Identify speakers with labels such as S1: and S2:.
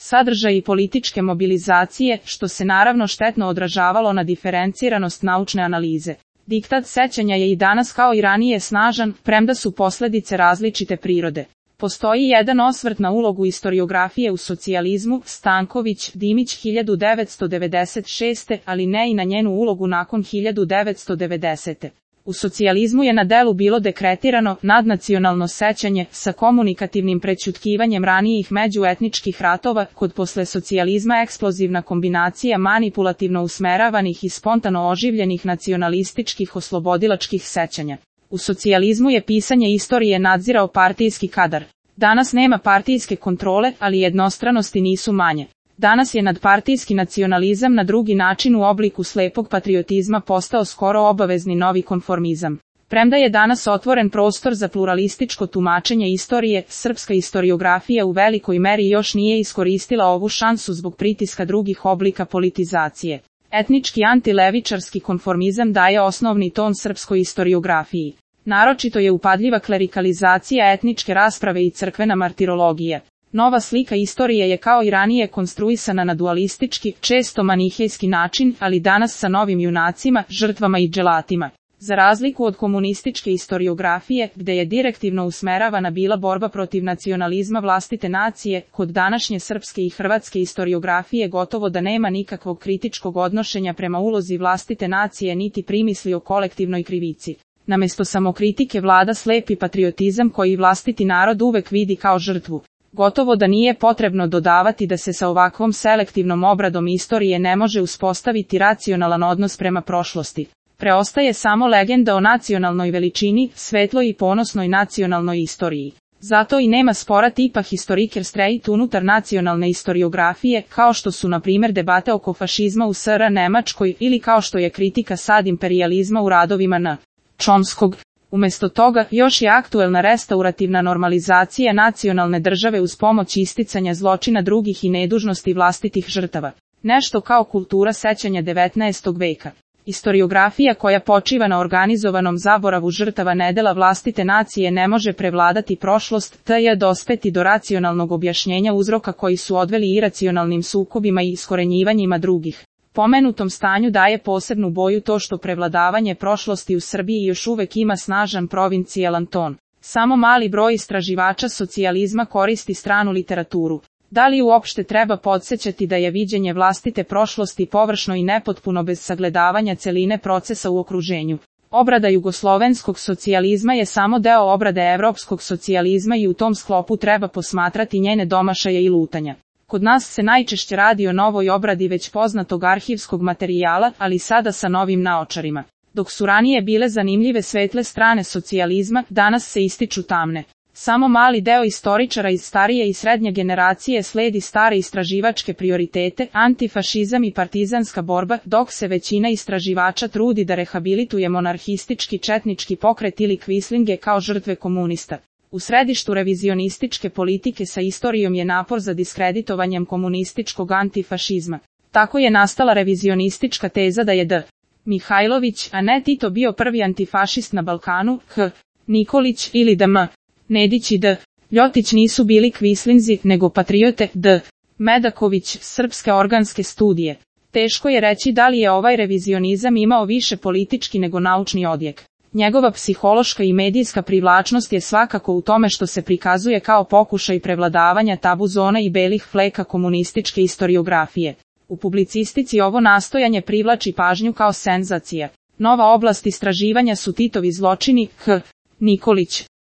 S1: sadržaj i političke mobilizacije, što se naravno štetno odražavalo na diferenciranost naučne analize. Diktat sećanja je i danas kao i ranije snažan, premda su posledice različite prirode. Postoji jedan osvrt na ulogu istoriografije u socijalizmu, Stanković, Dimić 1996. ali ne i na njenu ulogu nakon 1990. U socijalizmu je na delu bilo dekretirano nadnacionalno sećanje sa komunikativnim prećutkivanjem ranijih međuetničkih ratova, kod posle socijalizma eksplozivna kombinacija manipulativno usmeravanih i spontano oživljenih nacionalističkih oslobodilačkih sećanja. U socijalizmu je pisanje istorije nadzirao partijski kadar. Danas nema partijske kontrole, ali jednostranosti nisu manje. Danas je nadpartijski nacionalizam na drugi način u obliku slepog patriotizma postao skoro obavezni novi konformizam. Premda je danas otvoren prostor za pluralističko tumačenje istorije, srpska istoriografija u velikoj meri još nije iskoristila ovu šansu zbog pritiska drugih oblika politizacije. Etnički antilevičarski konformizam daje osnovni ton srpskoj istoriografiji. Naročito je upadljiva klerikalizacija etničke rasprave i crkvena martirologija. Nova slika istorije je kao i ranije konstruisana na dualistički, često manihejski način, ali danas sa novim junacima, žrtvama i dželatima. Za razliku od komunističke istoriografije, gde je direktivno usmeravana bila borba protiv nacionalizma vlastite nacije, kod današnje srpske i hrvatske istoriografije gotovo da nema nikakvog kritičkog odnošenja prema ulozi vlastite nacije niti primisli o kolektivnoj krivici. Namesto samokritike vlada slepi patriotizam koji vlastiti narod uvek vidi kao žrtvu. Gotovo da nije potrebno dodavati da se sa ovakvom selektivnom obradom istorije ne može uspostaviti racionalan odnos prema prošlosti. Preostaje samo legenda o nacionalnoj veličini, svetloj i ponosnoj nacionalnoj istoriji. Zato i nema spora tipa historikerstreit unutar nacionalne istoriografije, kao što su na primjer debate oko fašizma u SR Nemačkoj ili kao što je kritika sad imperijalizma u radovima N. Chomskog. Umjesto toga, još je aktuelna restaurativna normalizacija nacionalne države uz pomoć isticanja zločina drugih i nedužnosti vlastitih žrtava. Nešto kao kultura sećanja 19. veka. Istoriografija koja počiva na organizovanom zaboravu žrtava nedela vlastite nacije ne može prevladati prošlost, te je dospeti do racionalnog objašnjenja uzroka koji su odveli iracionalnim sukobima i iskorenjivanjima drugih. Pomenutom stanju daje posebnu boju to što prevladavanje prošlosti u Srbiji još uvek ima snažan provincijalan ton. Samo mali broj istraživača socijalizma koristi stranu literaturu. Da li uopšte treba podsjećati da je viđenje vlastite prošlosti površno i nepotpuno bez sagledavanja celine procesa u okruženju? Obrada jugoslovenskog socijalizma je samo deo obrade evropskog socijalizma i u tom sklopu treba posmatrati njene domašaje i lutanja. Kod nas se najčešće radi o novoj obradi već poznatog arhivskog materijala, ali sada sa novim naočarima. Dok su ranije bile zanimljive svetle strane socijalizma, danas se ističu tamne. Samo mali deo istoričara iz starije i srednje generacije sledi stare istraživačke prioritete, antifašizam i partizanska borba, dok se većina istraživača trudi da rehabilituje monarhistički četnički pokret ili kvislinge kao žrtve komunista. U središtu revizionističke politike sa istorijom je napor za diskreditovanjem komunističkog antifašizma. Tako je nastala revizionistička teza da je D. Mihajlović, a ne Tito bio prvi antifašist na Balkanu, H. Nikolić ili D.M. Nedić i D. Ljotić nisu bili kvislinzi, nego patriote, D. Medaković, Srpske organske studije. Teško je reći da li je ovaj revizionizam imao više politički nego naučni odjek. Njegova psihološka i medijska privlačnost je svakako u tome što se prikazuje kao pokušaj prevladavanja tabu zona i belih fleka komunističke istoriografije. U publicistici ovo nastojanje privlači pažnju kao senzacija. Nova oblast istraživanja su Titovi zločini, H. Nikolić.